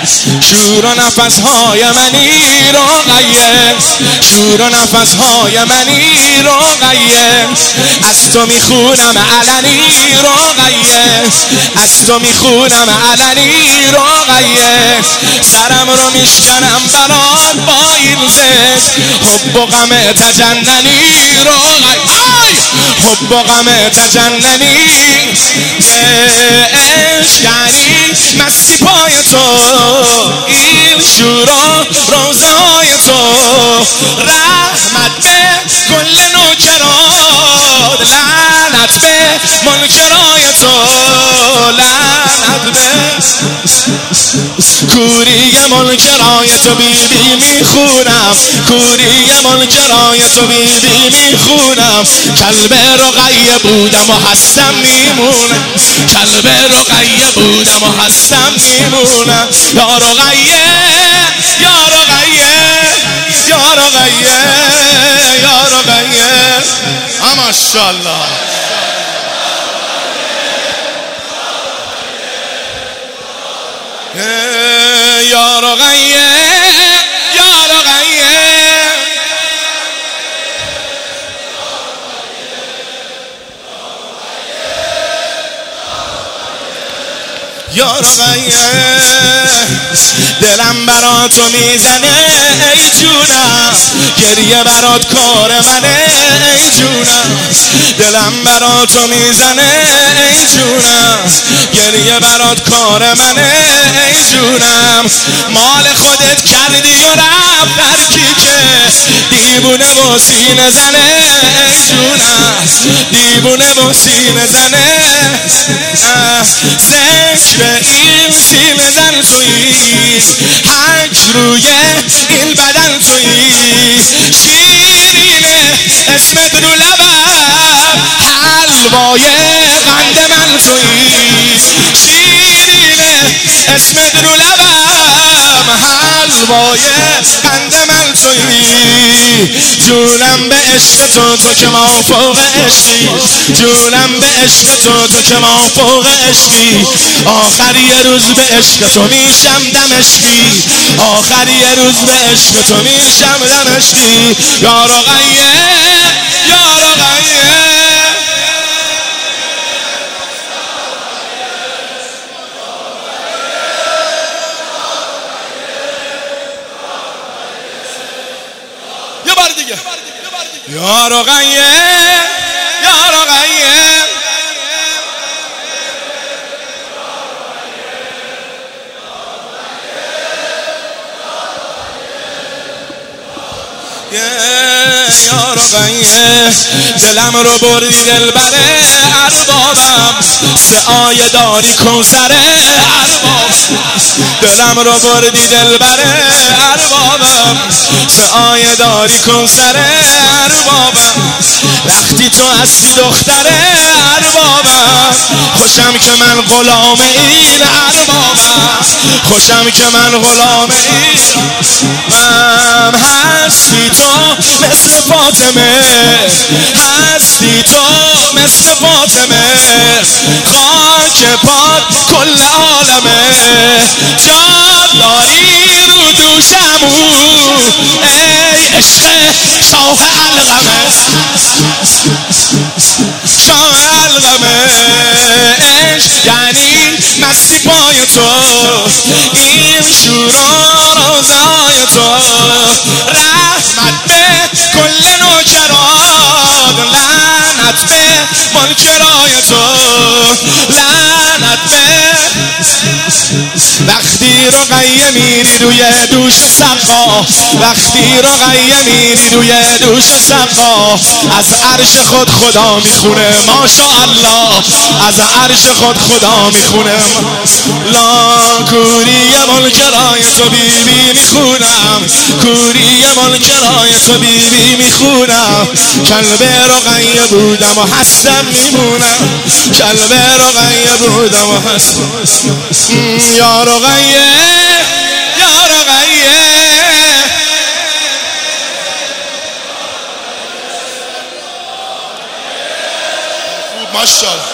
شور و نفسهای منی رقیه، شور و نفسهای منی رقیه، از تو میخونم علنی رقیه، از تو میخونم علنی رقیه، سرم رو میشکنم برات با این زد، حب و غم تجننی رقیه، حب و غم تجننی، عشق یعنی مستی پای تو، این شور و روزه های تو، رحمت به کل نوکرات، لعنت به منکرای تو، لعنت به کوری منکرای تو بیبی میخونم، کوری منکرای تو بیبی میخونم، کلب رقیه بودم و هستم میمونم، کلب رقیه بودم و هستم میمونم، یا رقیه یا رقیه یا رقیه یا رقیه، ماشاءالله. یا رقیه یا رقیه، یا رقیه، دلم برات تو میزنه ای جونم، گریه برات کار منه ای جونم، دلم برات تو میزنه ای جونم، گریه برات کار منه ای جونم، مال خودت کردی و رفت در کیکه، دیوونه و سینه زنه ای جونم، دیوونه و سینه زنه، ذکر این سینه زن تویی، حج روی این بدن تویی، شیرینه اسمت رو لبم، حلوای قند من تویی، شیرینه اسمت رو لبم، حلوای قند من تویی، جونم به عشق تو، تو که ما فوق عشقی، جونم به عشق تو، تو که ما فوق عشقی، آخر یه روز به عشق تو میشم دمشقی، آخر یه روز به عشق تو میشم دمشقی، یا رقیه یا رقیه، یه بار دیگه، یا رقیه یا رقیه، یا رقیه، دلم رو بردی دلبره اربابم، سعای داری کوثره اربابم، دلم رو بردی دلبره اربابم، سعای داری کوثره اربابم، وقتی تو هستی دختره اربابم، خوشم که من غلام این اربابم، خوشم که من غلام این، من هستی تو مثل فاطمه، هستی تو مثل فاطمه، خاک پات کل عالمه، جان داری رو دوشمون، ای عشق شاه علقمه، شاه علقمه، عشق یعنی مستی پای تو، این شور و روزه های تو، رحمت به کل نوکران، لعنت به منکرای تو، لعنت به وقتی رقیه میری روی دوش سقا، وقتی رقیه میری روی دوش سقا، از عرش خود خدا میخونه ماشاءالله، از عرش خود خدا میخونه، لا کوری منکرای تو بیبی میخونم، کوری منکرای تو بیبی میخونم، کلب رقیه بودم و هستم میمونم، کلب رقیه بودم و هستم، یا رقیه یا رقیه، ماشاءالله.